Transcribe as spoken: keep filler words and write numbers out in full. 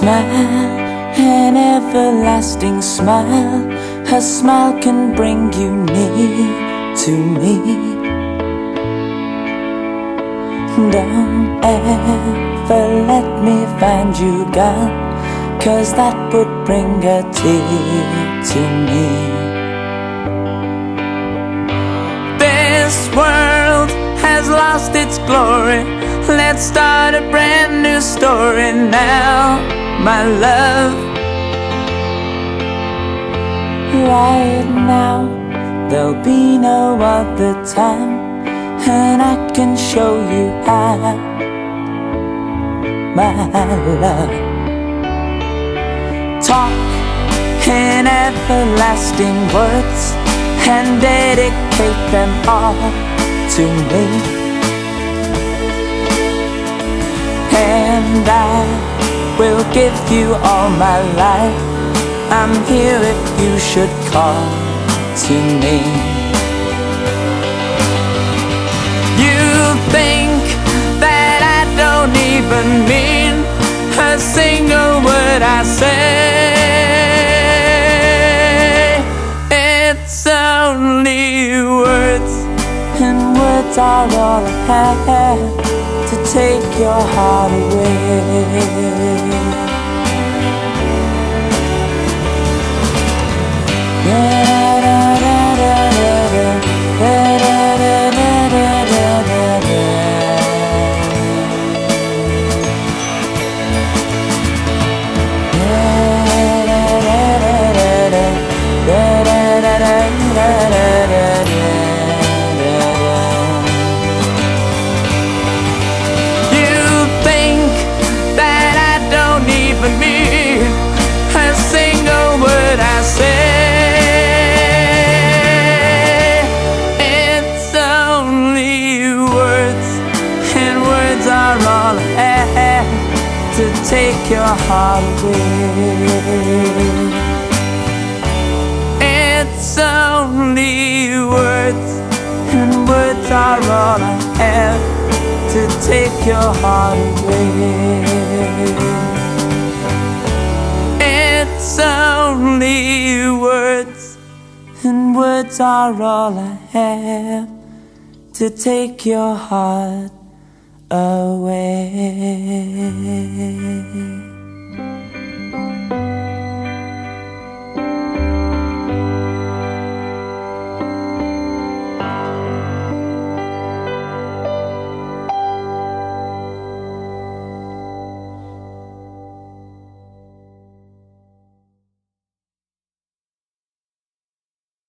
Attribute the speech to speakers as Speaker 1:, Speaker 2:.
Speaker 1: smile, an everlasting smile. Her smile can bring you near to me. Don't ever let me find you gone, 'cause that would bring a tear to me. This world has lost its glory. Let's start a brand new story now, my love. Right now, there'll be no other time, and I can show you how, my love. Talk in everlasting words and dedicate them all to me, and I will give you all my life. I'm here if you should call to me. You think that I don't even mean a single word I say. It's only words, and words are all I have to take your heart away. To take your heart away. It's only words, and words are all I have to take your heart away. It's only words, and words are all I have to take your heart away.